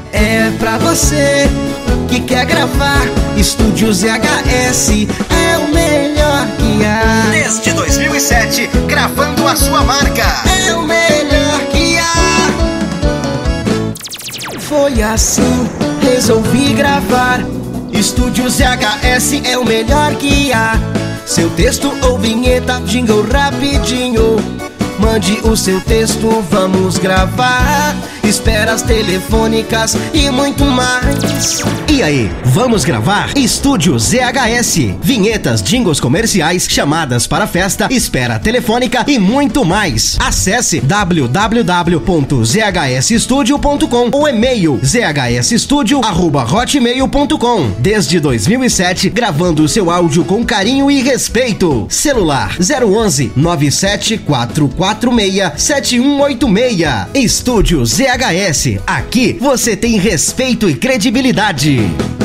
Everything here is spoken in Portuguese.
É pra você que quer gravar. Estúdio ZHS é o melhor que há. Desde 2007, gravando a sua marca. É o melhor que há. Foi assim, resolvi gravar. Estúdio ZHS é o melhor que há. Seu texto ou vinheta, jingle rapidinho. Mande o seu texto, vamos gravar. Esperas telefônicas e muito mais. E aí, vamos gravar? Estúdio ZHS. Vinhetas, jingles comerciais, chamadas para festa, espera telefônica e muito mais. Acesse www.zhsstudio.com ou e-mail zhsstudio@hotmail.com. Desde 2007, gravando seu áudio com carinho e respeito. Celular 011 974467186. Estúdio ZHS. Aqui você tem respeito e credibilidade.